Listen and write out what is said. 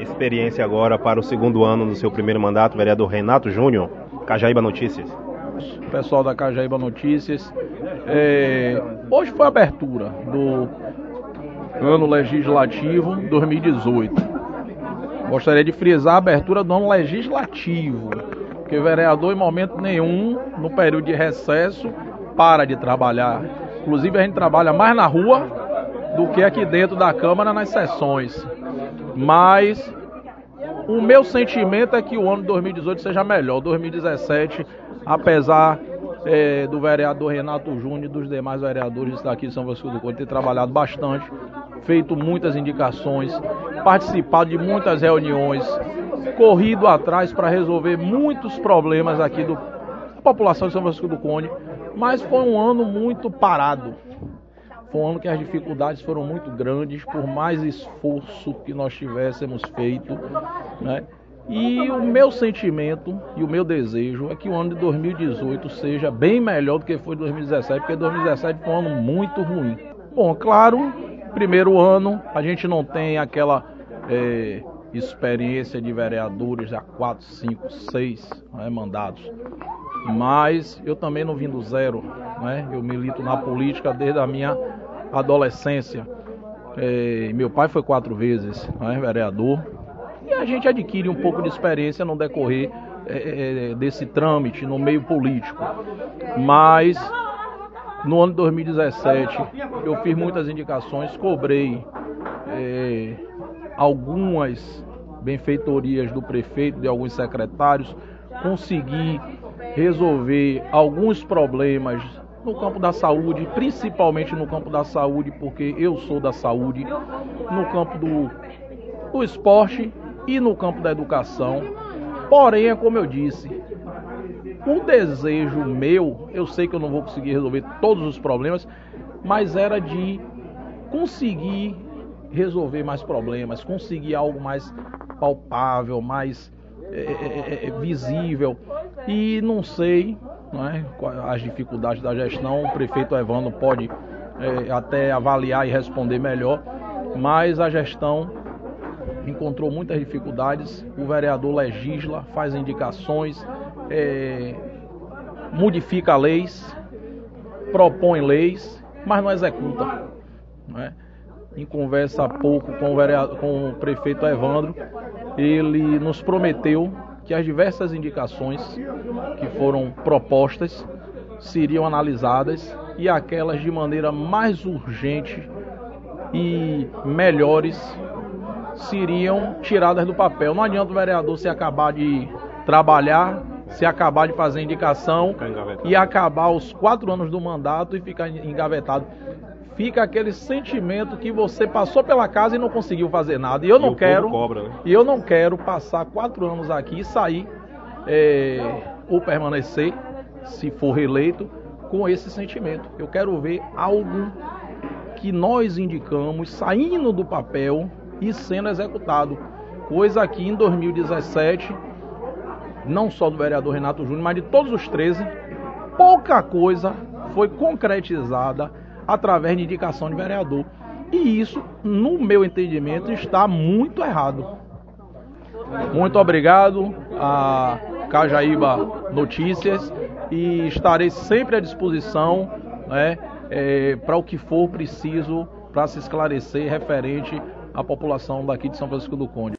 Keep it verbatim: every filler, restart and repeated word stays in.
experiência agora para o segundo ano do seu primeiro mandato, vereador Renato Júnior, Cajaíba Notícias. Pessoal da Cajaíba Notícias, é, hoje foi a abertura do ano legislativo dois mil e dezoito. Gostaria de frisar a abertura do ano legislativo, porque o vereador em momento nenhum, no período de recesso, para de trabalhar. Inclusive a gente trabalha mais na rua do que aqui dentro da Câmara nas sessões. Mas o meu sentimento é que o ano de dois mil e dezoito seja melhor. dois mil e dezessete, apesar é, do vereador Renato Júnior e dos demais vereadores daqui de São Francisco do Conde ter trabalhado bastante, feito muitas indicações, participado de muitas reuniões, corrido atrás para resolver muitos problemas aqui do, da população de São Francisco do Conde, mas foi um ano muito parado. Foi um ano que as dificuldades foram muito grandes, por mais esforço que nós tivéssemos feito, né? E o meu sentimento e o meu desejo é que o ano de dois mil e dezoito seja bem melhor do que foi dois mil e dezessete, porque dois mil e dezessete foi um ano muito ruim. Bom, claro, primeiro ano a gente não tem aquela é, experiência de vereadores há quatro, cinco, seis né, mandatos, mas eu também não vim do zero, né? Eu milito na política desde a minha adolescência. É, meu pai foi quatro vezes né, vereador. E a gente adquire um pouco de experiência no decorrer é, desse trâmite no meio político. Mas no ano de dois mil e dezessete eu fiz muitas indicações, cobrei é, algumas benfeitorias do prefeito, de alguns secretários, consegui resolver alguns problemas no campo da saúde, principalmente no campo da saúde, porque eu sou da saúde, no campo do, do esporte e no campo da educação. Porém, é como eu disse, o desejo meu, eu sei que eu não vou conseguir resolver todos os problemas, mas era de conseguir resolver mais problemas, conseguir algo mais palpável, mais é, é, visível. E não sei não é, as dificuldades da gestão, o prefeito Evandro pode é, até avaliar e responder melhor, mas a gestão encontrou muitas dificuldades. O vereador legisla, faz indicações, é, modifica leis, propõe leis, mas não executa. Não é? Em conversa há pouco com o, vereador, com o prefeito Evandro, ele nos prometeu que as diversas indicações que foram propostas seriam analisadas e aquelas de maneira mais urgente e melhores seriam tiradas do papel. Não adianta o vereador se acabar de trabalhar, se acabar de fazer indicação e acabar os quatro anos do mandato e ficar engavetado. Fica aquele sentimento que você passou pela casa e não conseguiu fazer nada. E eu não e quero, cobra, né? E eu não quero passar quatro anos aqui e sair é, ou permanecer, se for reeleito, com esse sentimento. Eu quero ver algo que nós indicamos saindo do papel e sendo executado, coisa que em dois mil e dezessete, não só do vereador Renato Júnior, mas de todos os treze, pouca coisa foi concretizada através de indicação de vereador. E isso, no meu entendimento, está muito errado. Muito obrigado a Cajaíba Notícias e estarei sempre à disposição né, é, para o que for preciso para se esclarecer referente à população daqui de São Francisco do Conde.